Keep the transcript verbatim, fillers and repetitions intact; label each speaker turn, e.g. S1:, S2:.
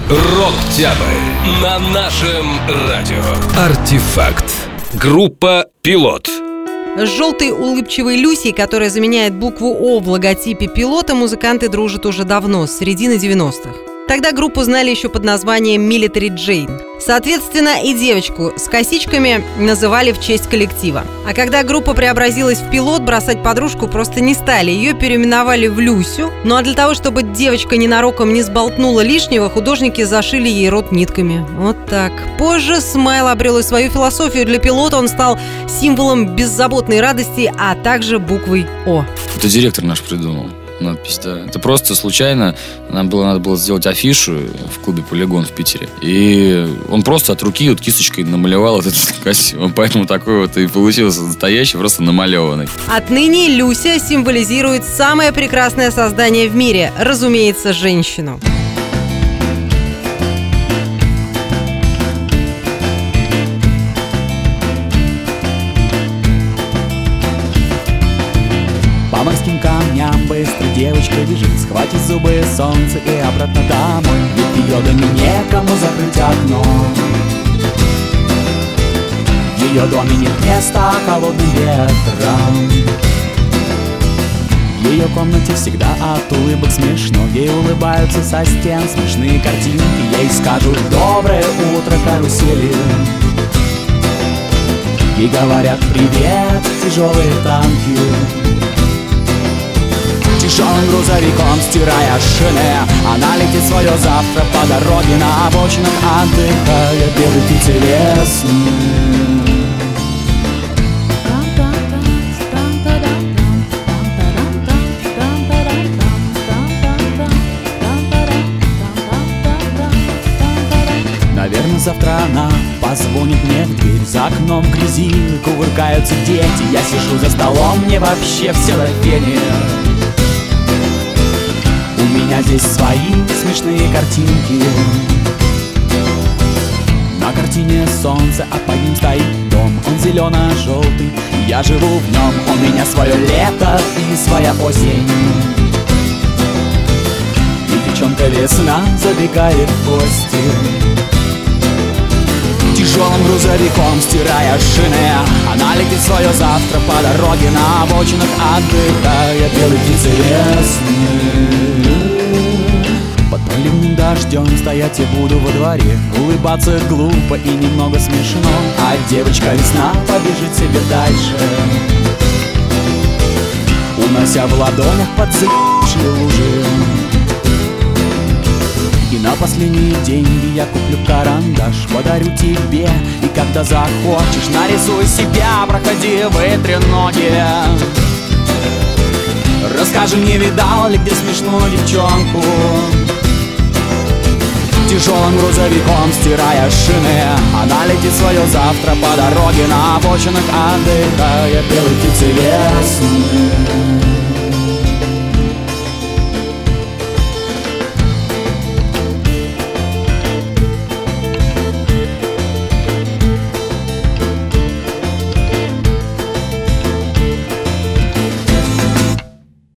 S1: Роктябрь на нашем радио. Артефакт. Группа «Пилот».
S2: С желтой улыбчивой Люсей, которая заменяет букву «О» в логотипе «Пилота», музыканты дружат уже давно, с середины девяностых. Тогда группу знали еще под названием Military Jane. Соответственно, и девочку с косичками называли в честь коллектива. А когда группа преобразилась в «Пилот», бросать подружку просто не стали. Ее переименовали в Люсю. Ну а для того, чтобы девочка ненароком не сболтнула лишнего, художники зашили ей рот нитками. Вот так. Позже Смайл обрел и свою философию. Для «Пилота» он стал символом беззаботной радости, а также буквой «О».
S3: Это директор наш придумал. Надпись, да. Это просто случайно. Нам было, надо было сделать афишу в клубе «Полигон» в Питере. И он просто от руки вот кисточкой намалевал этот костюм. Поэтому такой вот и получился настоящий, просто намалеванный.
S2: Отныне Люся символизирует самое прекрасное создание в мире. Разумеется, женщину.
S4: По морским камням быстро девочка бежит, схватит зубы солнце и обратно домой. Ведь в ее доме некому закрыть окно. В ее доме нет места холодным ветром. В ее комнате всегда от улыбок смешно. Ей улыбаются со стен смешные картинки. Ей скажут «Доброе утро, карусели». Ей говорят «Привет, тяжелые танки». Тяжелым грузовиком, стирая шины, она летит свое завтра по дороге, на обочинах отдыхая белой птицы лесной. Наверное, завтра она позвонит мне в дверь. За окном в грязи кувыркаются дети. Я сижу за столом, мне вообще все до фени. У меня здесь свои смешные картинки. На картине солнце, а под ним стоит дом. Он зелено-желтый, я живу в нем. У меня свое лето и своя осень. И девчонка весна забегает в гости. Тяжелым грузовиком, стирая шины, она летит свое завтра по дороге, на обочинах отдыхая белой птицы лесной. Под проливным дождем стоять я буду во дворе, улыбаться глупо и немного смешно, а девочка весна побежит себе дальше, унося в ладонях подсыпавшие лужи. И на последние деньги я куплю карандаш, подарю тебе, и когда захочешь, нарисуй себя, проходи, вытри ноги. Расскажи, не видал ли где смешную девчонку? Тяжелым грузовиком, стирая шины, она летит свое завтра по дороге, на обочинах отдыхая белой птицы лесной.